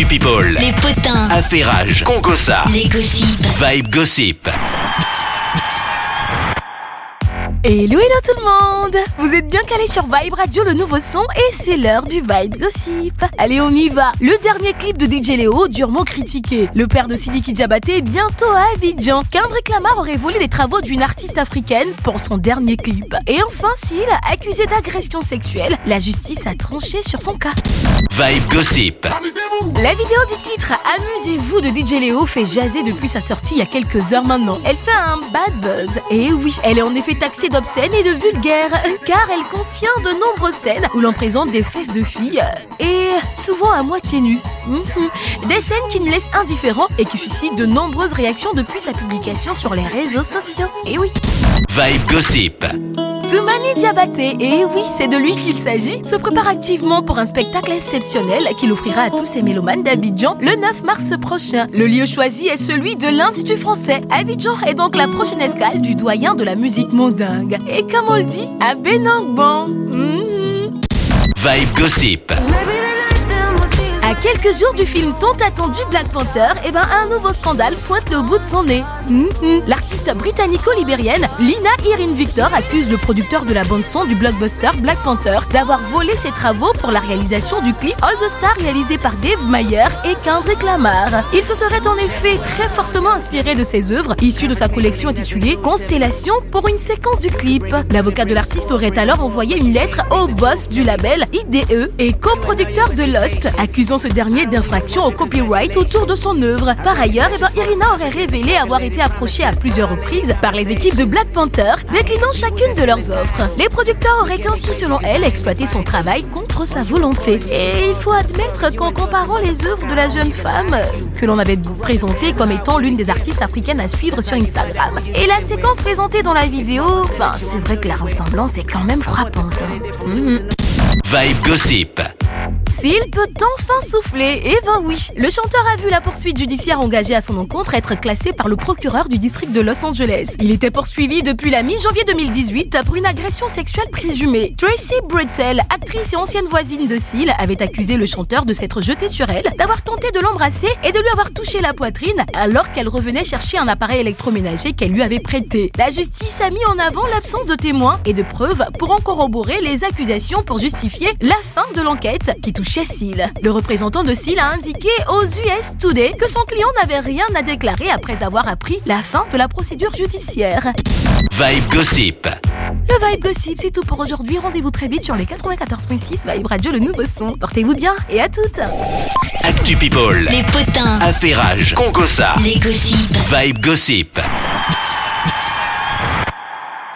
Actu People, les potins, Affairage, Congossa, les gossips, Vibe Gossip. Hello tout le monde! Vous êtes bien calés sur Vibe Radio, le nouveau son, et c'est l'heure du Vibe Gossip. Allez, on y va! Le dernier clip de DJ Léo, durement critiqué. Le père de Sidiki Diabaté, bientôt à Abidjan. Kendrick Lamar aurait volé les travaux d'une artiste africaine pour son dernier clip. Et enfin, Seal, accusé d'agression sexuelle, la justice a tranché sur son cas. Vibe Gossip. La vidéo du titre Amusez-vous de DJ Léo fait jaser depuis sa sortie il y a quelques heures maintenant. Elle fait un bad buzz. Et oui, elle est en effet taxée d'obscène et de vulgaire, car elle contient de nombreuses scènes où l'on présente des fesses de filles, et souvent à moitié nues. Des scènes qui ne laissent indifférent et qui suscitent de nombreuses réactions depuis sa publication sur les réseaux sociaux. Et oui. Vibe Gossip. Toumani Diabaté, et oui, c'est de lui qu'il s'agit, se prépare activement pour un spectacle exceptionnel qu'il offrira à tous ses mélomanes d'Abidjan le 9 mars prochain. Le lieu choisi est celui de l'Institut français. Abidjan est donc la prochaine escale du doyen de la musique mondingue. Et comme on le dit, à Benangban. Vibe Gossip. À quelques jours du film tant attendu Black Panther, un nouveau scandale pointe le bout de son nez. L'artiste britannico-libérienne Lina Irene Victor accuse le producteur de la bande-son du blockbuster Black Panther d'avoir volé ses travaux pour la réalisation du clip All the Stars réalisé par Dave Mayer et Kendrick Lamar. Il se serait en effet très fortement inspiré de ses œuvres, issues de sa collection intitulée Constellation, pour une séquence du clip. L'avocat de l'artiste aurait alors envoyé une lettre au boss du label IDE et coproducteur de Lost, accusant ce dernier d'infraction au copyright autour de son œuvre. Par ailleurs, Irina aurait révélé avoir été approchée à plusieurs reprises par les équipes de Black Panther, déclinant chacune de leurs offres. Les producteurs auraient ainsi, selon elle, exploité son travail contre sa volonté. Et il faut admettre qu'en comparant les œuvres de la jeune femme, que l'on avait présentée comme étant l'une des artistes africaines à suivre sur Instagram, et la séquence présentée dans la vidéo, c'est vrai que la ressemblance est quand même frappante. Vibe Gossip. S'il peut enfin souffler, oui, le chanteur a vu la poursuite judiciaire engagée à son encontre être classée par le procureur du district de Los Angeles. Il était poursuivi depuis la mi-janvier 2018 pour une agression sexuelle présumée. Tracy Bretzel, actrice et ancienne voisine de Seal, avait accusé le chanteur de s'être jeté sur elle, d'avoir tenté de l'embrasser et de lui avoir touché la poitrine alors qu'elle revenait chercher un appareil électroménager qu'elle lui avait prêté. La justice a mis en avant l'absence de témoins et de preuves pour en corroborer les accusations pour justifier la fin de l'enquête qui touchait Seal. Le représentant de Seal a indiqué aux US Today que son client n'avait rien à déclarer après avoir appris la fin de la procédure judiciaire. Vibe Gossip. Le Vibe Gossip, c'est tout pour aujourd'hui. Rendez-vous très vite sur les 94.6 Vibe Radio, le nouveau son. Portez-vous bien et à toutes. Actu People, les potins, Affairage, Congossa, les gossips. Vibe Gossip.